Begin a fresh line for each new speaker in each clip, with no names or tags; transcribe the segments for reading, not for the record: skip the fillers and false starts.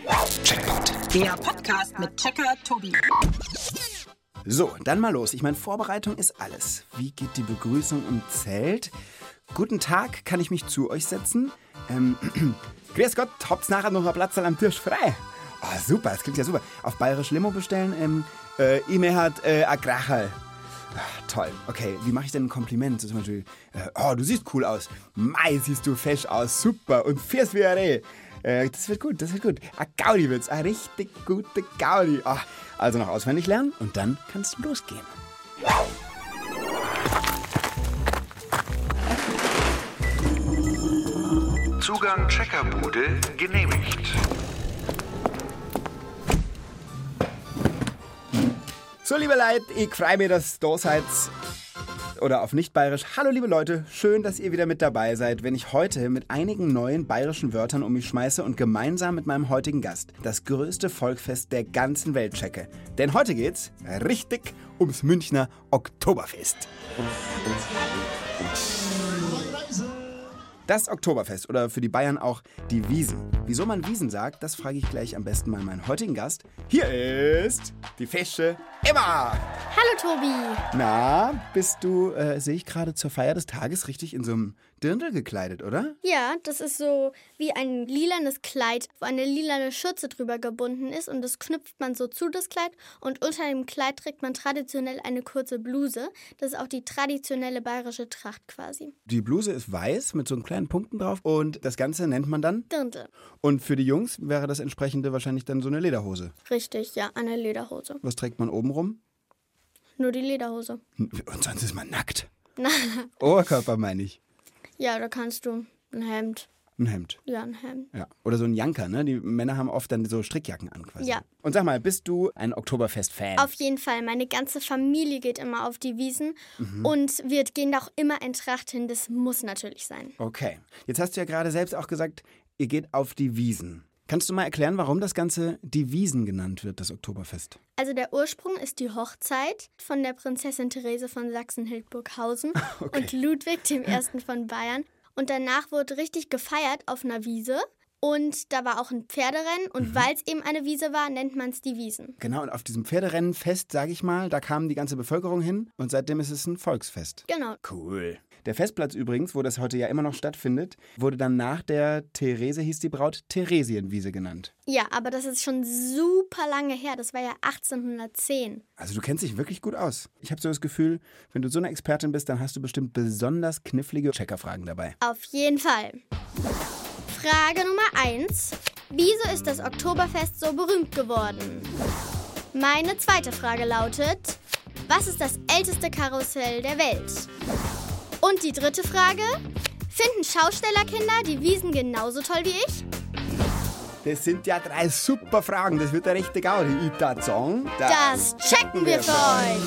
Checkpoint.
Der Podcast mit Checker Tobi.
So, dann mal los. Ich meine, Vorbereitung ist alles. Wie geht die Begrüßung im Zelt? Guten Tag, kann ich mich zu euch setzen? Grüß Gott, habt's nachher noch ein Platz am Tisch frei? Ah, super, das klingt ja super. Auf Bayerisch Limo bestellen, ich mir hat ein Kracherl. Toll. Okay, wie mache ich denn ein Kompliment? Zum Beispiel, du siehst cool aus. Mei, siehst du fesch aus. Super. Und fährst wie ein Reh. Das wird gut, das wird gut. Ein Gaudi wird's. Ein richtig gute Gaudi. Also noch auswendig lernen und dann kann's losgehen.
Zugang Checkerbude genehmigt.
So, liebe Leute, ich freue mich, dass ihr da seid. Oder auf nicht-bayerisch. Hallo, liebe Leute, schön, dass ihr wieder mit dabei seid, wenn ich heute mit einigen neuen bayerischen Wörtern um mich schmeiße und gemeinsam mit meinem heutigen Gast das größte Volksfest der ganzen Welt checke. Denn heute geht's richtig ums Münchner Oktoberfest. Das Oktoberfest oder für die Bayern auch die Wiesn. Wieso man Wiesn sagt, das frage ich gleich am besten mal meinen heutigen Gast. Hier ist die fesche Emma.
Hallo Tobi.
Na, bist du, sehe ich gerade zur Feier des Tages richtig in so einem Dirndl gekleidet, oder?
Ja, das ist so wie ein lilanes Kleid, wo eine lilane Schürze drüber gebunden ist und das knüpft man so zu, das Kleid. Und unter dem Kleid trägt man traditionell eine kurze Bluse. Das ist auch die traditionelle bayerische Tracht quasi.
Die Bluse ist weiß mit so kleinen Punkten drauf und das Ganze nennt man dann?
Dirndl.
Und für die Jungs wäre das entsprechende wahrscheinlich dann so eine Lederhose.
Richtig, ja, eine Lederhose.
Was trägt man oben rum?
Nur die Lederhose.
Und sonst ist man nackt.
Na,
Oberkörper meine ich.
ja, da kannst du ein Hemd.
Ein Hemd.
Ja, ein Hemd.
Ja. Oder so ein Janker, ne? Die Männer haben oft dann so Strickjacken an quasi.
Ja.
Und sag mal, bist du ein Oktoberfest-Fan?
Auf jeden Fall. Meine ganze Familie geht immer auf die Wiesn und wir gehen da auch immer in Tracht hin. Das muss natürlich sein.
Okay. Jetzt hast du ja gerade selbst auch gesagt, ihr geht auf die Wiesn. Kannst du mal erklären, warum das Ganze die Wiesn genannt wird, das Oktoberfest?
Also der Ursprung ist die Hochzeit von der Prinzessin Therese von Sachsen-Hildburghausen und Ludwig I. von Bayern. Und danach wurde richtig gefeiert auf einer Wiese. Und da war auch ein Pferderennen. Und weil es eben eine Wiese war, nennt man es die Wiesn.
Genau, und auf diesem Pferderennenfest, sage ich mal, da kam die ganze Bevölkerung hin. Und seitdem ist es ein Volksfest.
Genau.
Cool. Der Festplatz übrigens, wo das heute ja immer noch stattfindet, wurde dann nach der Therese, hieß die Braut, Theresienwiese genannt.
Ja, aber das ist schon super lange her. Das war ja 1810.
Also du kennst dich wirklich gut aus. Ich habe so das Gefühl, wenn du so eine Expertin bist, dann hast du bestimmt besonders knifflige Checkerfragen dabei.
Auf jeden Fall. Frage Nummer 1. Wieso ist das Oktoberfest so berühmt geworden? Meine zweite Frage lautet, was ist das älteste Karussell der Welt? Und die dritte Frage, finden Schaustellerkinder die Wiesn genauso toll wie ich?
Das sind ja 3 super Fragen. Das wird ja richtig Gaudi. Ich würd sagen,
Das checken wir für euch.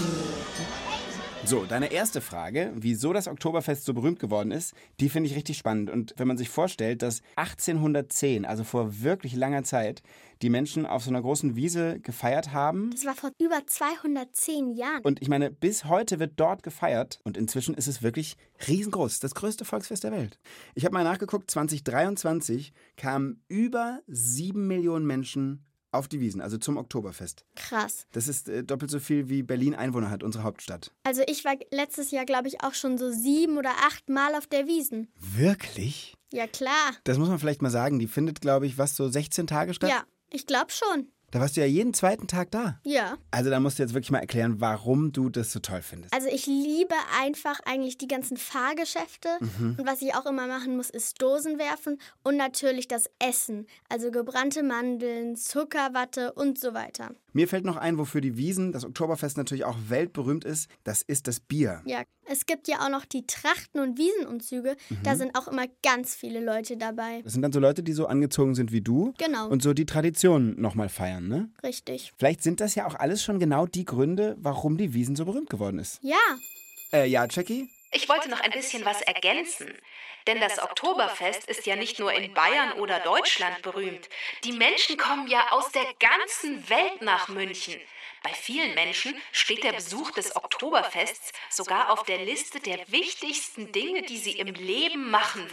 So, deine erste Frage, wieso das Oktoberfest so berühmt geworden ist, die finde ich richtig spannend. Und wenn man sich vorstellt, dass 1810, also vor wirklich langer Zeit, die Menschen auf so einer großen Wiese gefeiert haben.
Das war vor über 210 Jahren.
Und ich meine, bis heute wird dort gefeiert. Und inzwischen ist es wirklich riesengroß. Das größte Volksfest der Welt. Ich habe mal nachgeguckt, 2023 kamen über 7 Millionen Menschen auf die Wiesn, also zum Oktoberfest.
Krass.
Das ist doppelt so viel, wie Berlin Einwohner hat, unsere Hauptstadt.
Also ich war letztes Jahr, glaube ich, auch schon so 7 oder 8 Mal auf der Wiesn.
Wirklich?
Ja, klar.
Das muss man vielleicht mal sagen. Die findet, glaube ich, so 16 Tage statt?
Ja, ich glaube schon.
Da warst du ja jeden zweiten Tag da.
Ja.
Also da musst du jetzt wirklich mal erklären, warum du das so toll findest.
Also ich liebe einfach eigentlich die ganzen Fahrgeschäfte. Und was ich auch immer machen muss, ist Dosen werfen und natürlich das Essen. Also gebrannte Mandeln, Zuckerwatte und so weiter.
Mir fällt noch ein, wofür die Wiesn, das Oktoberfest natürlich auch weltberühmt ist. Das ist das Bier.
Ja, es gibt ja auch noch die Trachten- und Wiesenumzüge. Da sind auch immer ganz viele Leute dabei.
Das sind dann so Leute, die so angezogen sind wie du.
Genau.
Und so die Tradition nochmal feiern, ne?
Richtig.
Vielleicht sind das ja auch alles schon genau die Gründe, warum die Wiesn so berühmt geworden ist.
Ja.
Ja, Jackie?
Ich wollte noch ein bisschen was ergänzen. Denn das Oktoberfest ist ja nicht nur in Bayern oder Deutschland berühmt. Die Menschen kommen ja aus der ganzen Welt nach München. Bei vielen Menschen steht der Besuch des Oktoberfests sogar auf der Liste der wichtigsten Dinge, die sie im Leben machen wollen.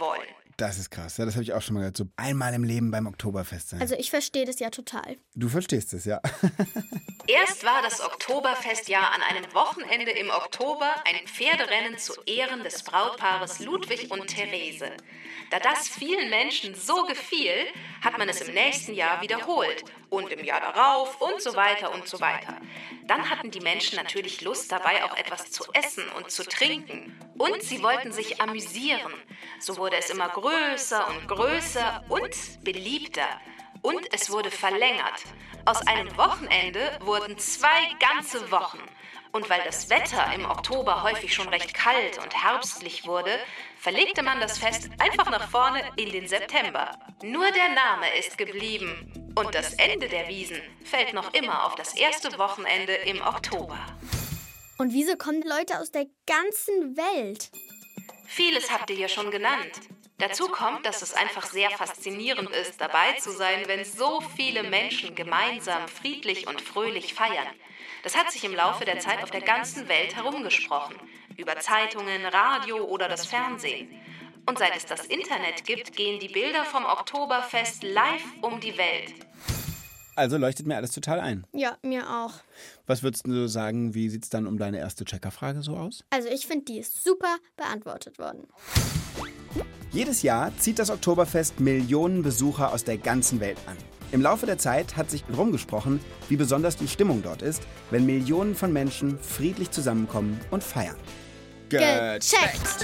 Das ist krass. Ja, das habe ich auch schon mal gehört. So einmal im Leben beim Oktoberfest sein.
Also ich verstehe das ja total.
Du verstehst es, ja.
Erst war das Oktoberfest ja an einem Wochenende im Oktober ein Pferderennen zu Ehren des Brautpaares Ludwig und Therese. Da das vielen Menschen so gefiel, hat man es im nächsten Jahr wiederholt und im Jahr darauf und so weiter und so weiter. Dann hatten die Menschen natürlich Lust, dabei auch etwas zu essen und zu trinken. Und sie wollten sich amüsieren. So wurde es immer größer und größer und beliebter. Und es wurde verlängert. Aus einem Wochenende wurden 2 ganze Wochen. Und weil das Wetter im Oktober häufig schon recht kalt und herbstlich wurde, verlegte man das Fest einfach nach vorne in den September. Nur der Name ist geblieben. Und das Ende der Wiesn fällt noch immer auf das erste Wochenende im Oktober.
Und wieso kommen Leute aus der ganzen Welt?
Vieles habt ihr ja schon genannt. Dazu kommt, dass es einfach sehr faszinierend ist, dabei zu sein, wenn so viele Menschen gemeinsam friedlich und fröhlich feiern. Das hat sich im Laufe der Zeit auf der ganzen Welt herumgesprochen. Über Zeitungen, Radio oder das Fernsehen. Und seit es das Internet gibt, gehen die Bilder vom Oktoberfest live um die Welt.
Also leuchtet mir alles total ein.
Ja, mir auch.
Was würdest du sagen, wie sieht es dann um deine erste Checkerfrage so aus?
Also ich finde, die ist super beantwortet worden.
Jedes Jahr zieht das Oktoberfest Millionen Besucher aus der ganzen Welt an. Im Laufe der Zeit hat sich rumgesprochen, wie besonders die Stimmung dort ist, wenn Millionen von Menschen friedlich zusammenkommen und feiern.
Gecheckt!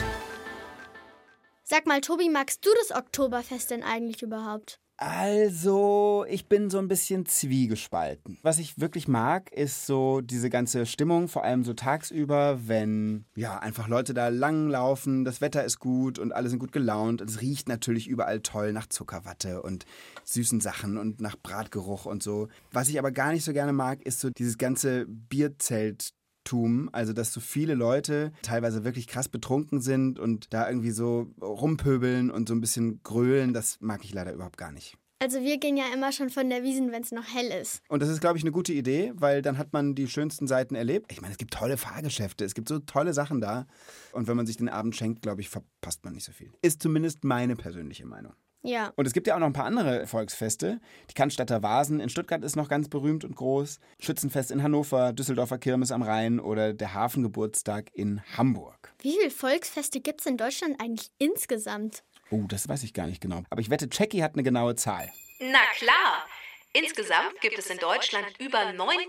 Sag mal, Tobi, magst du das Oktoberfest denn eigentlich überhaupt?
Also, ich bin so ein bisschen zwiegespalten. Was ich wirklich mag, ist so diese ganze Stimmung, vor allem so tagsüber, wenn ja einfach Leute da langlaufen, das Wetter ist gut und alle sind gut gelaunt. Und es riecht natürlich überall toll nach Zuckerwatte und süßen Sachen und nach Bratgeruch und so. Was ich aber gar nicht so gerne mag, ist so dieses ganze Bierzelt. Also dass so viele Leute teilweise wirklich krass betrunken sind und da irgendwie so rumpöbeln und so ein bisschen grölen, das mag ich leider überhaupt gar nicht.
Also wir gehen ja immer schon von der Wiesn, wenn es noch hell ist.
Und das ist, glaube ich, eine gute Idee, weil dann hat man die schönsten Seiten erlebt. Ich meine, es gibt tolle Fahrgeschäfte, es gibt so tolle Sachen da. Und wenn man sich den Abend schenkt, glaube ich, verpasst man nicht so viel. Ist zumindest meine persönliche Meinung.
Ja.
Und es gibt ja auch noch ein paar andere Volksfeste. Die Cannstatter Vasen in Stuttgart ist noch ganz berühmt und groß. Schützenfest in Hannover, Düsseldorfer Kirmes am Rhein oder der Hafengeburtstag in Hamburg.
Wie viele Volksfeste gibt es in Deutschland eigentlich insgesamt?
Oh, das weiß ich gar nicht genau. Aber ich wette, Jackie hat eine genaue Zahl.
Na klar! Insgesamt gibt es in Deutschland über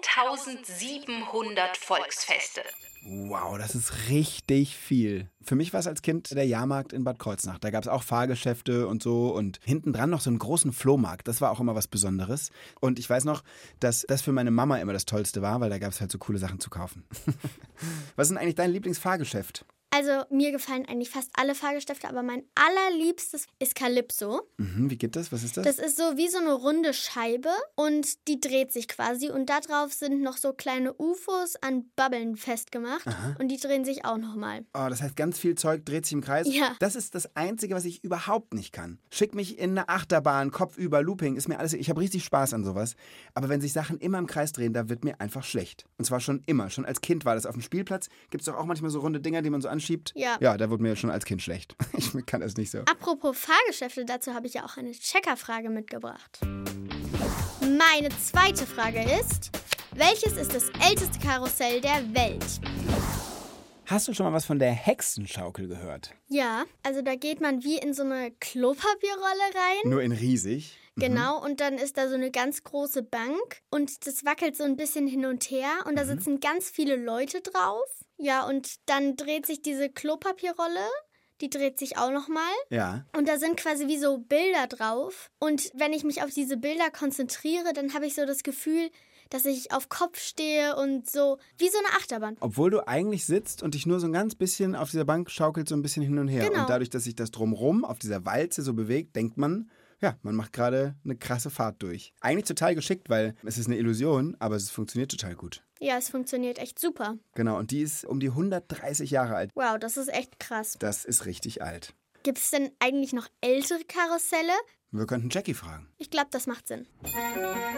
9.700 Volksfeste.
Wow, das ist richtig viel. Für mich war es als Kind der Jahrmarkt in Bad Kreuznach. Da gab es auch Fahrgeschäfte und so und hinten dran noch so einen großen Flohmarkt. Das war auch immer was Besonderes. Und ich weiß noch, dass das für meine Mama immer das Tollste war, weil da gab es halt so coole Sachen zu kaufen. Was ist denn eigentlich dein Lieblingsfahrgeschäft?
Also mir gefallen eigentlich fast alle Fahrgeschäfte, aber mein allerliebstes ist Calypso.
Wie geht das? Was ist das?
Das ist so wie so eine runde Scheibe und die dreht sich quasi und da drauf sind noch so kleine UFOs an Babbeln festgemacht. Aha. Und die drehen sich auch nochmal.
Oh, das heißt, ganz viel Zeug dreht sich im Kreis?
Ja.
Das ist das Einzige, was ich überhaupt nicht kann. Schick mich in eine Achterbahn, kopfüber, Looping, ist mir alles, ich habe richtig Spaß an sowas. Aber wenn sich Sachen immer im Kreis drehen, da wird mir einfach schlecht. Und zwar schon immer. Schon als Kind war das auf dem Spielplatz. Gibt es doch auch manchmal so runde Dinger, die man so anschiebt.
Ja.
Ja, da wurde mir schon als Kind schlecht. Ich kann das nicht so.
Apropos Fahrgeschäfte, dazu habe ich ja auch eine Checkerfrage mitgebracht. Meine zweite Frage ist, welches ist das älteste Karussell der Welt?
Hast du schon mal was von der Hexenschaukel gehört?
Ja, also da geht man wie in so eine Klopapierrolle rein.
Nur in riesig.
Genau, und dann ist da so eine ganz große Bank und das wackelt so ein bisschen hin und her und da sitzen ganz viele Leute drauf. Ja, und dann dreht sich diese Klopapierrolle, die dreht sich auch nochmal. Ja. Und da sind quasi wie so Bilder drauf. Und wenn ich mich auf diese Bilder konzentriere, dann habe ich so das Gefühl, dass ich auf Kopf stehe und so wie so eine Achterbahn.
Obwohl du eigentlich sitzt und dich nur so ein ganz bisschen auf dieser Bank schaukelt, so ein bisschen hin und her.
Genau.
Und dadurch, dass sich das drumherum auf dieser Walze so bewegt, denkt man, ja, man macht gerade eine krasse Fahrt durch. Eigentlich total geschickt, weil es ist eine Illusion, aber es funktioniert total gut.
Ja, es funktioniert echt super.
Genau, und die ist um die 130 Jahre alt.
Wow, das ist echt krass.
Das ist richtig alt.
Gibt es denn eigentlich noch ältere Karusselle?
Wir könnten Jackie fragen.
Ich glaube, das macht Sinn.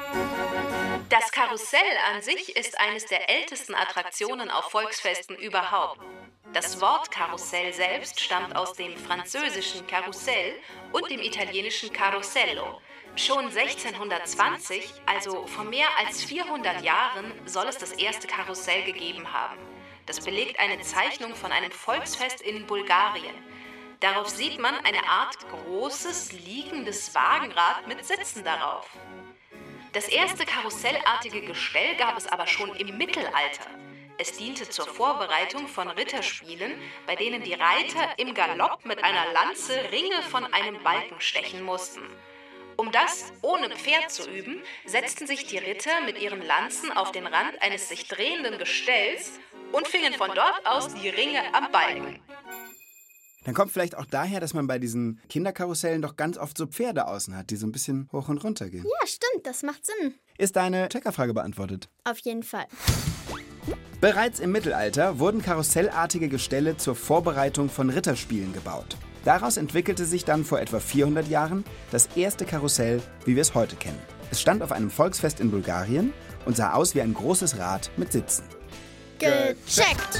Das Karussell an sich ist eines der ältesten Attraktionen auf Volksfesten überhaupt. Das Wort Karussell selbst stammt aus dem französischen Karussell und dem italienischen Carosello. Schon 1620, also vor mehr als 400 Jahren, soll es das erste Karussell gegeben haben. Das belegt eine Zeichnung von einem Volksfest in Bulgarien. Darauf sieht man eine Art großes, liegendes Wagenrad mit Sitzen darauf. Das erste karussellartige Gestell gab es aber schon im Mittelalter. Es diente zur Vorbereitung von Ritterspielen, bei denen die Reiter im Galopp mit einer Lanze Ringe von einem Balken stechen mussten. Um das ohne Pferd zu üben, setzten sich die Ritter mit ihren Lanzen auf den Rand eines sich drehenden Gestells und fingen von dort aus die Ringe am Balken.
Dann kommt vielleicht auch daher, dass man bei diesen Kinderkarussellen doch ganz oft so Pferde außen hat, die so ein bisschen hoch und runter gehen.
Ja, stimmt, das macht Sinn.
Ist deine Checkerfrage beantwortet?
Auf jeden Fall.
Bereits im Mittelalter wurden karussellartige Gestelle zur Vorbereitung von Ritterspielen gebaut. Daraus entwickelte sich dann vor etwa 400 Jahren das erste Karussell, wie wir es heute kennen. Es stand auf einem Volksfest in Bulgarien und sah aus wie ein großes Rad mit Sitzen.
Gecheckt!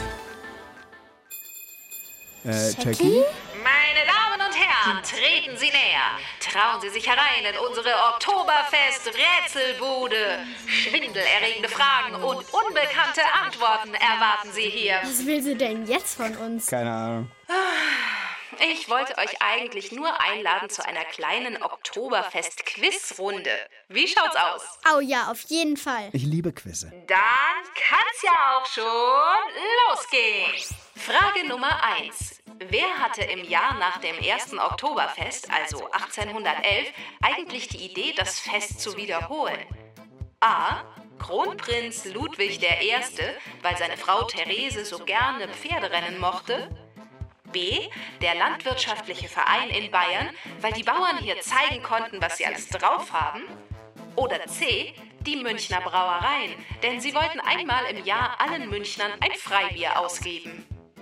Jackie?
Meine Damen und Herren, treten Sie näher. Trauen Sie sich herein in unsere Oktoberfest-Rätselbude. Schwindelerregende Fragen und unbekannte Antworten erwarten Sie hier.
Was will sie denn jetzt von uns?
Keine Ahnung.
Ich wollte euch eigentlich nur einladen zu einer kleinen Oktoberfest-Quizrunde. Wie schaut's aus?
Oh ja, auf jeden Fall.
Ich liebe Quizze.
Dann kann's ja auch schon losgehen. Frage Nummer 1. Wer hatte im Jahr nach dem ersten Oktoberfest, also 1811, eigentlich die Idee, das Fest zu wiederholen? A. Kronprinz Ludwig I., weil seine Frau Therese so gerne Pferderennen mochte. B. Der Landwirtschaftliche Verein in Bayern, weil die Bauern hier zeigen konnten, was sie alles drauf haben. Oder C. Die Münchner Brauereien, denn sie wollten einmal im Jahr allen Münchnern ein Freibier ausgeben.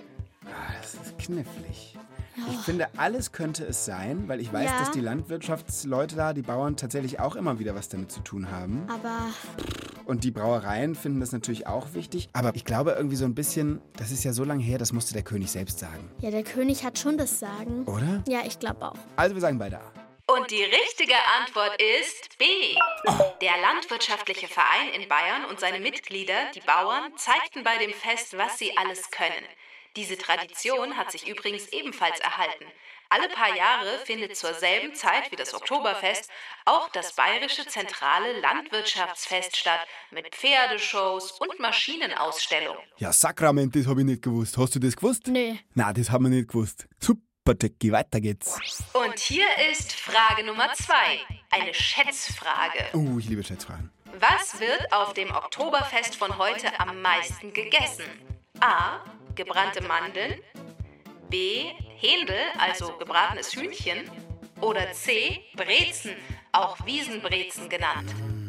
Das ist knifflig. Ich finde, alles könnte es sein, weil ich weiß,
Ja.
dass die Landwirtschaftsleute da, die Bauern, tatsächlich auch immer wieder was damit zu tun haben.
Aber
Und die Brauereien finden das natürlich auch wichtig. Aber ich glaube irgendwie so ein bisschen, das ist ja so lange her, das musste der König selbst sagen.
ja, der König hat schon das Sagen.
Oder?
Ja, ich glaube auch.
Also wir sagen beide A.
Und die richtige Antwort ist B. Der Landwirtschaftliche Verein in Bayern und seine Mitglieder, die Bauern, zeigten bei dem Fest, was sie alles können. Diese Tradition hat sich übrigens ebenfalls erhalten. Alle paar Jahre findet zur selben Zeit wie das Oktoberfest auch das Bayerische Zentrale Landwirtschaftsfest statt mit Pferdeshows und Maschinenausstellungen.
Ja, Sakrament, das habe ich nicht gewusst. Hast du das gewusst?
Nee.
Na, das haben wir nicht gewusst. Super, Jackie, weiter geht's.
Und hier ist Frage Nummer 2, eine Schätzfrage.
Ich liebe Schätzfragen.
Was wird auf dem Oktoberfest von heute am meisten gegessen? A. Gebrannte Mandeln. B. Händel, also gebratenes Hühnchen. Oder C. Brezen, auch Wiesenbrezen genannt.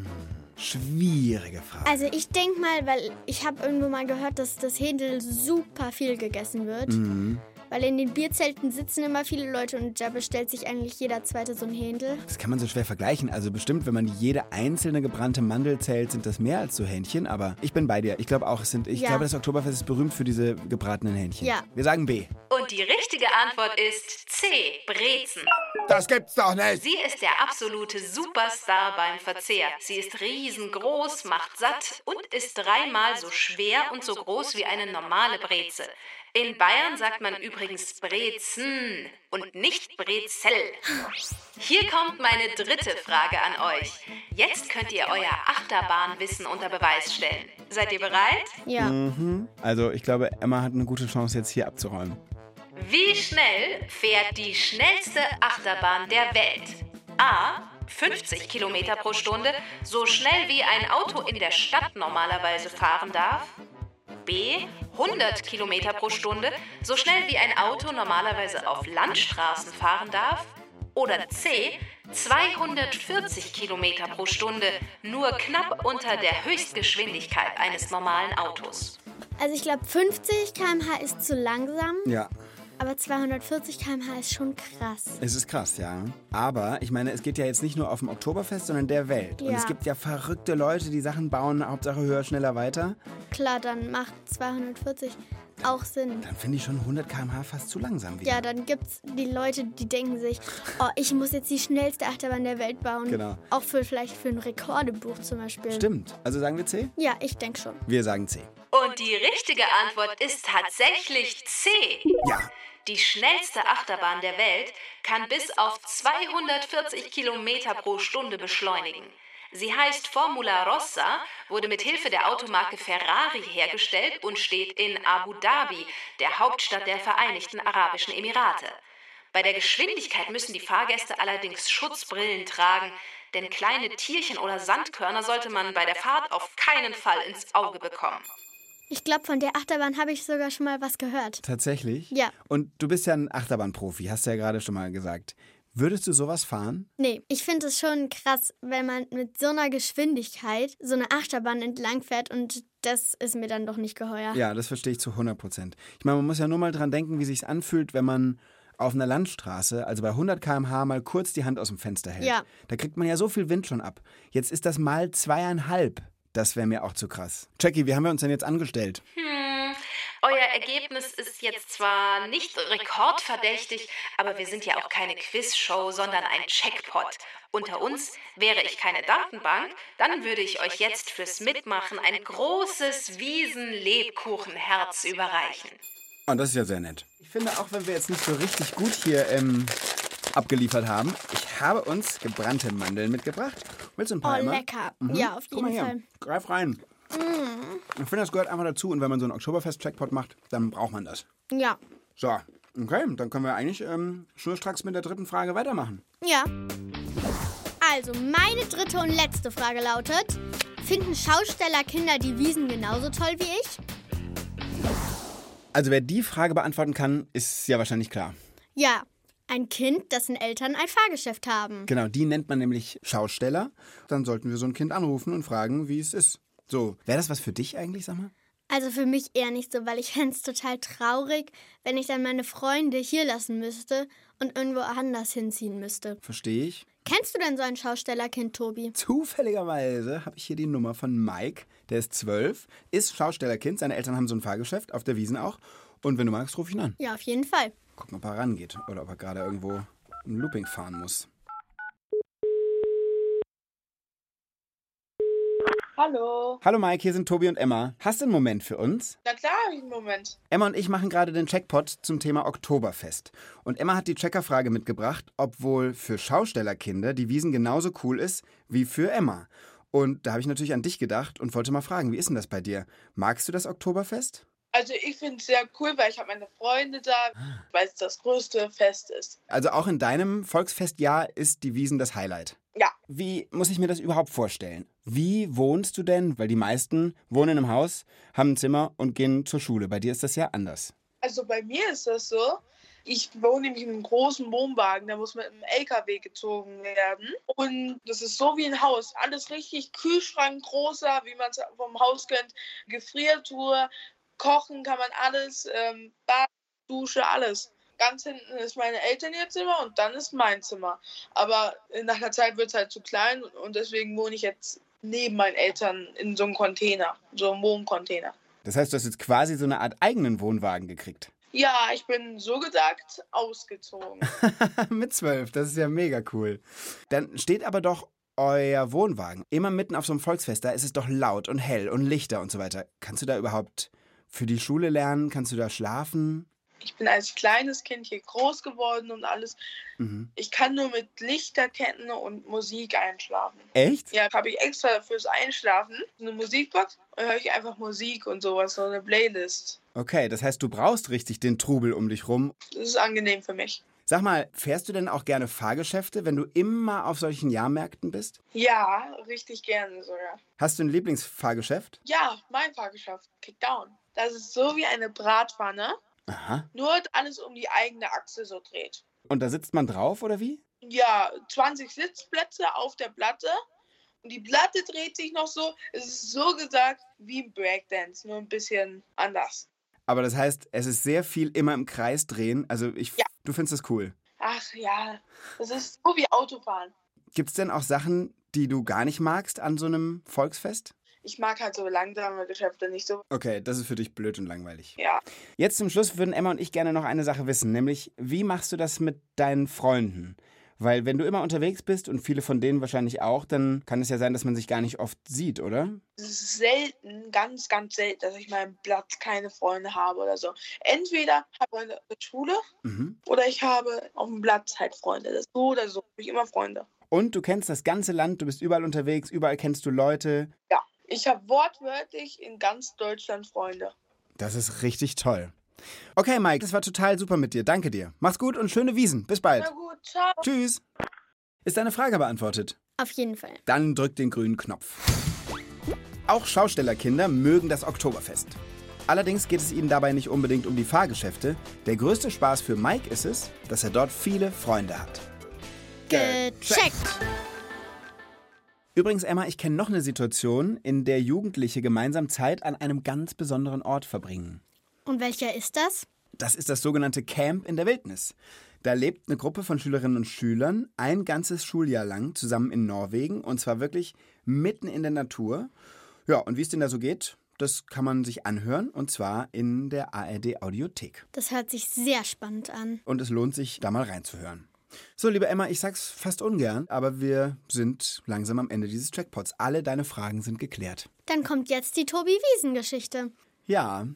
Schwierige Frage.
Also ich denke mal, weil ich habe irgendwo mal gehört, dass das Händel super viel gegessen wird. Weil in den Bierzelten sitzen immer viele Leute und da bestellt sich eigentlich jeder Zweite so ein Händel.
Das kann man so schwer vergleichen. Also bestimmt, wenn man jede einzelne gebrannte Mandel zählt, sind das mehr als so Hähnchen. Aber ich bin bei dir. Ich glaube auch, ich glaube, das Oktoberfest ist berühmt für diese gebratenen Hähnchen.
Ja.
Wir sagen B.
Und die richtige Antwort ist C. Brezen.
Das gibt's doch nicht.
Sie ist der absolute Superstar beim Verzehr. Sie ist riesengroß, macht satt und ist 3-mal so schwer und so groß wie eine normale Breze. In Bayern sagt man übrigens Brezen und nicht Brezel. Hier kommt meine dritte Frage an euch. Jetzt könnt ihr euer Achterbahnwissen unter Beweis stellen. Seid ihr bereit?
Ja.
Also ich glaube, Emma hat eine gute Chance, jetzt hier abzuräumen.
Wie schnell fährt die schnellste Achterbahn der Welt? A. 50 Kilometer pro Stunde, so schnell wie ein Auto in der Stadt normalerweise fahren darf. B. 100 Kilometer pro Stunde, so schnell wie ein Auto normalerweise auf Landstraßen fahren darf. Oder C. 240 Kilometer pro Stunde, nur knapp unter der Höchstgeschwindigkeit eines normalen Autos.
Also ich glaube 50 km/h ist zu langsam.
Ja.
Aber 240 km/h ist schon krass.
Es ist krass, ja. Aber ich meine, es geht ja jetzt nicht nur auf dem Oktoberfest, sondern der Welt. Und
Ja.
es gibt ja verrückte Leute, die Sachen bauen, Hauptsache höher, schneller, weiter.
Klar, dann macht 240 auch Sinn.
Dann finde ich schon 100 km/h fast zu langsam wieder.
Ja, dann gibt's die Leute, die denken sich, oh, ich muss jetzt die schnellste Achterbahn der Welt bauen.
Genau.
Auch vielleicht für ein Rekordebuch zum Beispiel.
Stimmt. Also sagen wir C?
Ja, ich denke schon.
Wir sagen C.
Und die richtige Antwort ist tatsächlich C.
Ja.
Die schnellste Achterbahn der Welt kann bis auf 240 Kilometer pro Stunde beschleunigen. Sie heißt Formula Rossa, wurde mit Hilfe der Automarke Ferrari hergestellt und steht in Abu Dhabi, der Hauptstadt der Vereinigten Arabischen Emirate. Bei der Geschwindigkeit müssen die Fahrgäste allerdings Schutzbrillen tragen, denn kleine Tierchen oder Sandkörner sollte man bei der Fahrt auf keinen Fall ins Auge bekommen.
Ich glaube, von der Achterbahn habe ich sogar schon mal was gehört.
Tatsächlich?
Ja.
Und du bist ja ein Achterbahnprofi, hast du ja gerade schon mal gesagt. Würdest du sowas fahren?
Nee, ich finde es schon krass, wenn man mit so einer Geschwindigkeit so eine Achterbahn entlang fährt und das ist mir dann doch nicht geheuer.
Ja, das verstehe ich zu 100%. Ich meine, man muss ja nur mal dran denken, wie es sich anfühlt, wenn man auf einer Landstraße, also bei 100 km/h, mal kurz die Hand aus dem Fenster hält.
Ja.
Da kriegt man ja so viel Wind schon ab. Jetzt ist das mal 2,5. Das wäre mir auch zu krass. Jackie, wie haben wir uns denn jetzt angestellt?
Euer Ergebnis ist jetzt zwar nicht rekordverdächtig, aber wir sind ja auch keine Quizshow, sondern ein Checkpot. Unter uns wäre ich keine Datenbank, dann würde ich euch jetzt fürs Mitmachen ein großes Wiesen-Lebkuchenherz überreichen.
Und das ist ja sehr nett. Ich finde, auch wenn wir jetzt nicht so richtig gut hier abgeliefert haben, ich habe uns gebrannte Mandeln mitgebracht. Willst du ein paar?
Oh,
Emma?
lecker.
Mhm.
Ja, auf
Guck mal
jeden
hier.
Fall.
Greif rein. Ich finde, das gehört einfach dazu. Und wenn man so einen Oktoberfest-Checkpot macht, dann braucht man das.
Ja.
So, okay, dann können wir eigentlich schnurstracks mit der dritten Frage weitermachen.
Ja. Also, meine dritte und letzte Frage lautet: Finden Schaustellerkinder die Wiesen genauso toll wie ich?
Also wer die Frage beantworten kann, ist ja wahrscheinlich klar.
Ja. Ein Kind, dessen Eltern ein Fahrgeschäft haben.
Genau, die nennt man nämlich Schausteller. Dann sollten wir so ein Kind anrufen und fragen, wie es ist. So, wäre das was für dich eigentlich, sag mal?
Also für mich eher nicht so, weil ich fände es total traurig, wenn ich dann meine Freunde hier lassen müsste und irgendwo anders hinziehen müsste.
Verstehe ich.
Kennst du denn so ein Schaustellerkind, Tobi?
Zufälligerweise habe ich hier die Nummer von Mike, der ist 12, ist Schaustellerkind, seine Eltern haben so ein Fahrgeschäft, auf der Wiesn auch. Und wenn du magst, ruf ihn an.
Ja, auf jeden Fall.
Gucken, ob er rangeht oder ob er gerade irgendwo ein Looping fahren muss.
Hallo.
Hallo Mike, hier sind Tobi und Emma. Hast du einen Moment für uns?
Na klar, habe ich einen Moment.
Emma und ich machen gerade den Checkpot zum Thema Oktoberfest. Und Emma hat die Checkerfrage mitgebracht, ob wohl für Schaustellerkinder die Wiesn genauso cool ist wie für Emma. Und da habe ich natürlich an dich gedacht und wollte mal fragen, wie ist denn das bei dir? Magst du das Oktoberfest?
Also ich finde es sehr cool, weil ich habe meine Freunde da, weil es das größte Fest ist.
Also auch in deinem Volksfestjahr ist die Wiesn das Highlight.
Ja,
Wie muss ich mir das überhaupt vorstellen? Wie wohnst du denn? Weil die meisten wohnen im Haus, haben ein Zimmer und gehen zur Schule. Bei dir ist das ja anders.
also bei mir ist das so. Ich wohne nämlich in einem großen Wohnwagen, der muss mit einem LKW gezogen werden. Und das ist so wie ein Haus. Alles richtig Kühlschrank großer, wie man es vom Haus kennt. Gefriertruhe, kochen kann man alles, Bad, Dusche, alles. Ganz hinten ist meine Eltern ihr Zimmer und dann ist mein Zimmer. Aber nach einer Zeit wird es halt zu klein und deswegen wohne ich jetzt neben meinen Eltern in so einem Container, so einem Wohncontainer.
Das heißt, du hast jetzt quasi so eine Art eigenen Wohnwagen gekriegt.
Ja, ich bin so gesagt ausgezogen.
Mit 12, das ist ja mega cool. Dann steht aber doch euer Wohnwagen immer mitten auf so einem Volksfest. Da ist es doch laut und hell und Lichter und so weiter. Kannst du da überhaupt für die Schule lernen? Kannst du da schlafen?
Ich bin als kleines Kind hier groß geworden und alles.
Mhm.
Ich kann nur mit Lichterketten und Musik einschlafen.
Echt?
Ja, habe ich extra fürs Einschlafen eine Musikbox und höre ich einfach Musik und sowas, so eine Playlist.
Okay, das heißt, du brauchst richtig den Trubel um dich rum.
Das ist angenehm für mich.
Sag mal, fährst du denn auch gerne Fahrgeschäfte, wenn du immer auf solchen Jahrmärkten bist?
Ja, richtig gerne sogar.
Hast du ein Lieblingsfahrgeschäft?
Ja, mein Fahrgeschäft, Kickdown. Das ist so wie eine Bratpfanne,
Aha.
nur alles um die eigene Achse so dreht.
Und da sitzt man drauf, oder wie?
Ja, 20 Sitzplätze auf der Platte und die Platte dreht sich noch so. Es ist so gesagt wie ein Breakdance, nur ein bisschen anders.
Aber das heißt, es ist sehr viel immer im Kreis drehen. Also du findest das cool.
Ach ja, das ist so wie Autofahren.
Gibt es denn auch Sachen, die du gar nicht magst an so einem Volksfest?
Ich mag halt so langsame Geschäfte nicht so.
Okay, das ist für dich blöd und langweilig.
Ja.
Jetzt zum Schluss würden Emma und ich gerne noch eine Sache wissen, nämlich wie machst du das mit deinen Freunden? Weil wenn du immer unterwegs bist und viele von denen wahrscheinlich auch, dann kann es ja sein, dass man sich gar nicht oft sieht, oder?
Es ist selten, ganz, ganz selten, dass ich meinem Platz keine Freunde habe oder so. Entweder habe ich Freunde in der Schule oder ich habe auf dem Platz halt Freunde. Das ist so oder so. Ich habe immer Freunde.
Und du kennst das ganze Land, du bist überall unterwegs, überall kennst du Leute.
Ja, ich habe wortwörtlich in ganz Deutschland Freunde.
Das ist richtig toll. Okay, Mike, das war total super mit dir. Danke dir. Mach's gut und schöne Wiesen. Bis bald.
Na gut, ciao.
Tschüss. Ist deine Frage beantwortet?
Auf jeden Fall.
Dann drück den grünen Knopf. Auch Schaustellerkinder mögen das Oktoberfest. Allerdings geht es ihnen dabei nicht unbedingt um die Fahrgeschäfte. Der größte Spaß für Mike ist es, dass er dort viele Freunde hat.
Gecheckt!
Übrigens, Emma, ich kenne noch eine Situation, in der Jugendliche gemeinsam Zeit an einem ganz besonderen Ort verbringen.
Und welcher ist das?
Das ist das sogenannte Camp in der Wildnis. Da lebt eine Gruppe von Schülerinnen und Schülern ein ganzes Schuljahr lang zusammen in Norwegen und zwar wirklich mitten in der Natur. Ja, und wie es denn da so geht, das kann man sich anhören und zwar in der ARD Audiothek.
Das hört sich sehr spannend an.
Und es lohnt sich, da mal reinzuhören. So, liebe Emma, ich sag's fast ungern, aber wir sind langsam am Ende dieses Trackpods. Alle deine Fragen sind geklärt.
Dann kommt jetzt die Tobi-Wiesen-Geschichte.
Ja,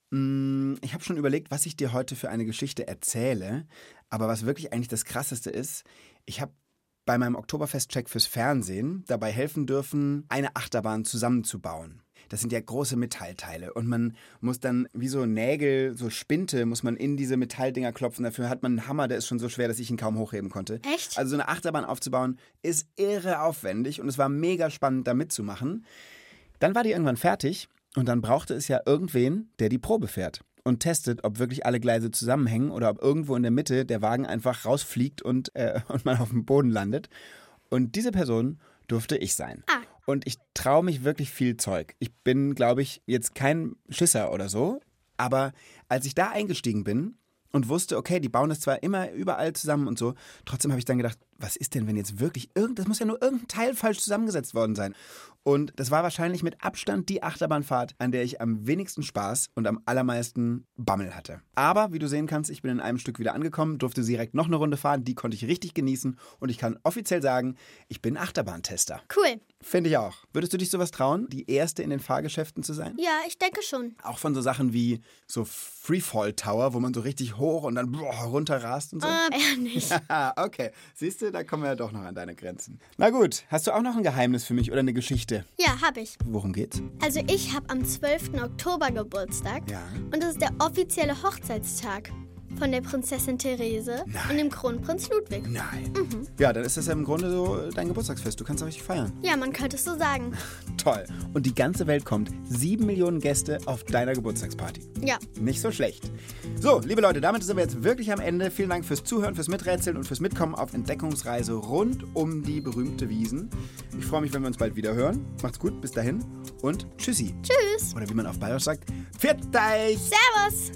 ich habe schon überlegt, was ich dir heute für eine Geschichte erzähle. Aber was wirklich eigentlich das Krasseste ist, ich habe bei meinem Oktoberfest-Check fürs Fernsehen dabei helfen dürfen, eine Achterbahn zusammenzubauen. Das sind ja große Metallteile und man muss dann wie so Nägel, so Spinte, muss man in diese Metalldinger klopfen. Dafür hat man einen Hammer, der ist schon so schwer, dass ich ihn kaum hochheben konnte.
Echt?
Also so eine Achterbahn aufzubauen ist irre aufwendig und es war mega spannend, da mitzumachen. Dann war die irgendwann fertig und dann brauchte es ja irgendwen, der die Probe fährt und testet, ob wirklich alle Gleise zusammenhängen oder ob irgendwo in der Mitte der Wagen einfach rausfliegt und man auf dem Boden landet. Und diese Person durfte ich sein. Und ich traue mich wirklich viel Zeug. Ich bin, glaube ich, jetzt kein Schisser oder so. Aber als ich da eingestiegen bin und wusste, okay, die bauen das zwar immer überall zusammen und so, trotzdem habe ich dann gedacht, was ist denn, wenn jetzt wirklich das muss ja nur irgendein Teil falsch zusammengesetzt worden sein. Und das war wahrscheinlich mit Abstand die Achterbahnfahrt, an der ich am wenigsten Spaß und am allermeisten Bammel hatte. Aber, wie du sehen kannst, ich bin in einem Stück wieder angekommen, durfte direkt noch eine Runde fahren, die konnte ich richtig genießen und ich kann offiziell sagen, ich bin Achterbahntester.
Cool.
Finde ich auch. Würdest du dich sowas trauen, die Erste in den Fahrgeschäften zu sein?
Ja, ich denke schon.
Auch von so Sachen wie so Freefall Tower, wo man so richtig hoch und dann runter rast und so?
Eher nicht.
Okay, siehst du, da kommen wir ja doch noch an deine Grenzen. Na gut, hast du auch noch ein Geheimnis für mich oder eine Geschichte?
Ja, habe ich.
Worum geht's?
Also ich habe am 12. Oktober Geburtstag.
Ja.
Und das ist der offizielle Hochzeitstag von der Prinzessin Therese und dem Kronprinz Ludwig.
Nein. Ja, dann ist das ja im Grunde so dein Geburtstagsfest. Du kannst auch richtig feiern.
Ja, man könnte es so sagen.
Toll. Und die ganze Welt kommt. 7 Millionen Gäste auf deiner Geburtstagsparty.
Ja.
Nicht so schlecht. So, liebe Leute, damit sind wir jetzt wirklich am Ende. Vielen Dank fürs Zuhören, fürs Miträtseln und fürs Mitkommen auf Entdeckungsreise rund um die berühmte Wiesn. Ich freue mich, wenn wir uns bald wieder hören. Macht's gut, bis dahin und tschüssi.
Tschüss.
Oder wie man auf Bayerisch sagt, pfiat euch!
Servus.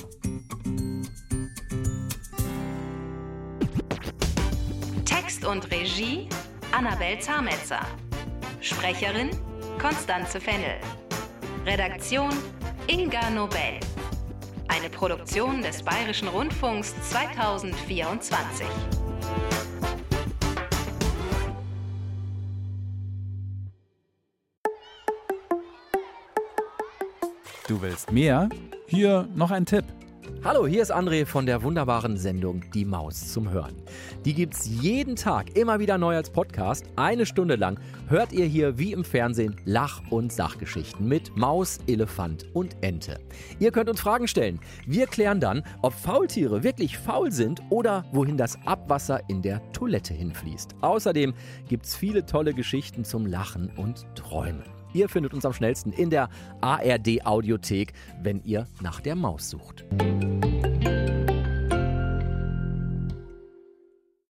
Text und Regie Annabel Zametzer. Sprecherin Constanze Fennel. Redaktion Inga Nobel. Eine Produktion des Bayerischen Rundfunks 2024.
Du willst mehr? Hier noch ein Tipp.
Hallo, hier ist André von der wunderbaren Sendung Die Maus zum Hören. Die gibt's jeden Tag immer wieder neu als Podcast. 1 Stunde lang hört ihr hier wie im Fernsehen Lach- und Sachgeschichten mit Maus, Elefant und Ente. Ihr könnt uns Fragen stellen. Wir klären dann, ob Faultiere wirklich faul sind oder wohin das Abwasser in der Toilette hinfließt. Außerdem gibt's viele tolle Geschichten zum Lachen und Träumen. Ihr findet uns am schnellsten in der ARD Audiothek, wenn ihr nach der Maus sucht.